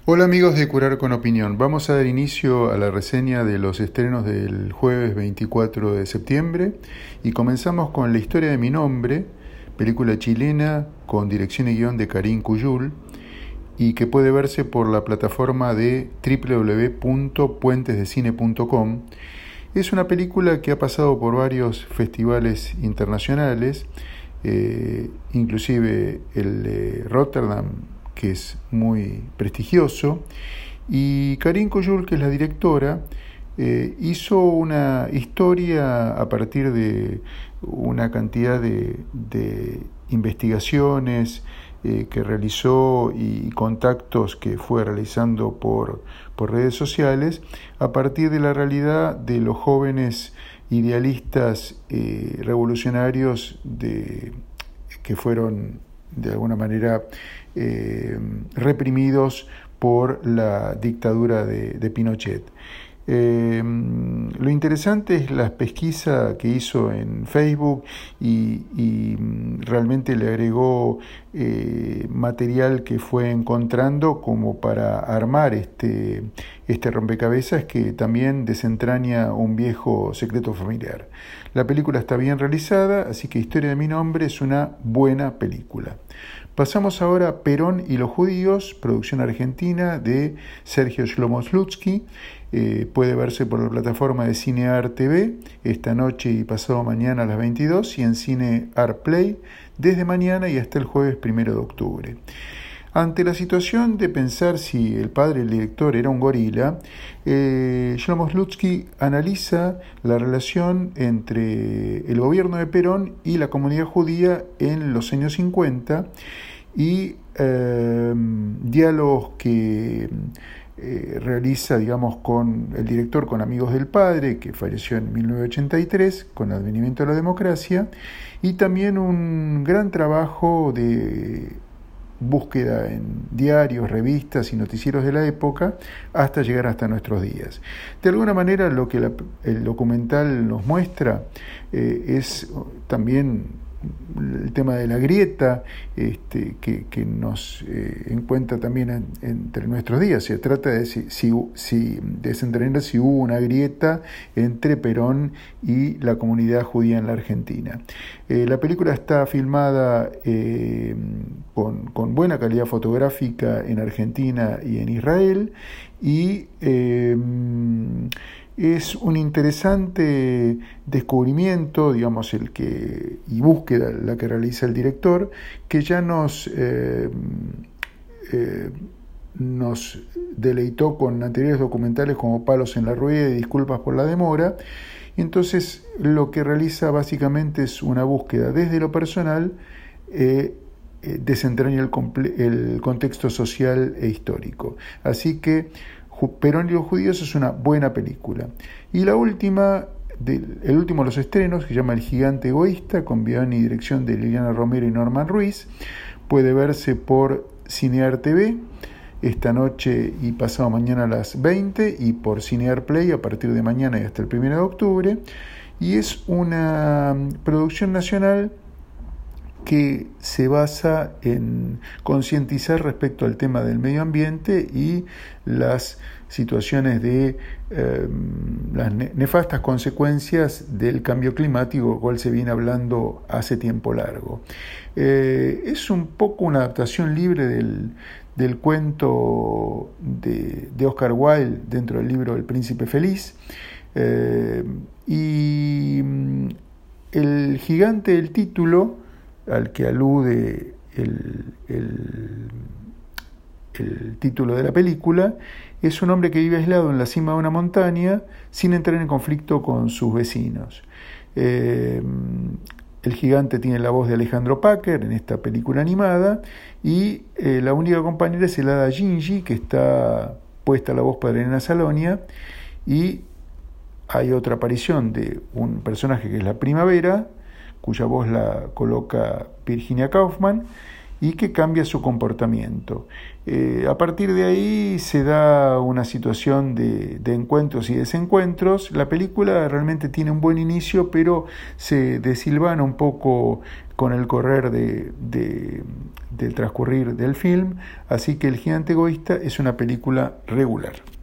Hola amigos de Curar con Opinión, vamos a dar inicio a la reseña de los estrenos del jueves 24 de septiembre y comenzamos con La historia de mi nombre, película chilena con dirección y guión de Karim Cuyul y que puede verse por la plataforma de www.puentesdecine.com. Es una película que ha pasado por varios festivales internacionales, inclusive el de Rotterdam, que es muy prestigioso, y Karim Cuyul, que es la directora, hizo una historia a partir de una cantidad de investigaciones que realizó y contactos que fue realizando por redes sociales, a partir de la realidad de los jóvenes idealistas revolucionarios que fueron de alguna manera reprimidos por la dictadura de Pinochet. Lo interesante es la pesquisa que hizo en Facebook y realmente le agregó material que fue encontrando como para armar este rompecabezas que también desentraña un viejo secreto familiar. La película está bien realizada, así que Historia de mi nombre es una buena película. Pasamos ahora a Perón y los judíos, producción argentina de Sergio Shlomo Slutsky. Puede verse por la plataforma de Cinear TV esta noche y pasado mañana a las 22 y en Cinear Play desde mañana y hasta el jueves 1 de octubre. Ante la situación de pensar si el padre del director era un gorila, Shlomo Slutsky analiza la relación entre el gobierno de Perón y la comunidad judía en los años 50 y diálogos que realiza, con el director, con amigos del padre, que falleció en 1983, con el advenimiento de la democracia, y también un gran trabajo de búsqueda en diarios, revistas y noticieros de la época hasta llegar hasta nuestros días. De alguna manera lo que el documental nos muestra es también el tema de la grieta que nos encuentra también entre nuestros días. Se trata de desentrañar si hubo una grieta entre Perón y la comunidad judía en la Argentina. La película está filmada con buena calidad fotográfica en Argentina y en Israel y es un interesante descubrimiento, y búsqueda la que realiza el director, que ya nos deleitó con anteriores documentales como Palos en la Rueda y Disculpas por la demora. Entonces, lo que realiza básicamente es una búsqueda desde lo personal, desentraña el contexto social e histórico. Así que Perón y los judíos es una buena película. Y la última, el último de los estrenos, que se llama El gigante egoísta, con guión y dirección de Liliana Romero y Norman Ruiz, puede verse por Cinear TV esta noche y pasado mañana a las 20 y por Cinear Play a partir de mañana y hasta el 1 de octubre. Y es una producción nacional que se basa en concientizar respecto al tema del medio ambiente y las situaciones de las nefastas consecuencias del cambio climático, del cual se viene hablando hace tiempo largo. Es un poco una adaptación libre del cuento de Oscar Wilde dentro del libro El Príncipe Feliz, y el gigante del título al que alude el título de la película, es un hombre que vive aislado en la cima de una montaña sin entrar en conflicto con sus vecinos. El gigante tiene la voz de Alejandro Packer en esta película animada y la única compañera es el hada Gingy, que está puesta la voz por Elena Salonia, y hay otra aparición de un personaje que es la Primavera, cuya voz la coloca Virginia Kaufman, y que cambia su comportamiento. A partir de ahí se da una situación de encuentros y desencuentros. La película realmente tiene un buen inicio, pero se desilvana un poco con el correr del transcurrir del film, así que El gigante egoísta es una película regular.